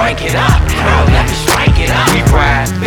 crank it up. Girl, let me strike it up. We ride,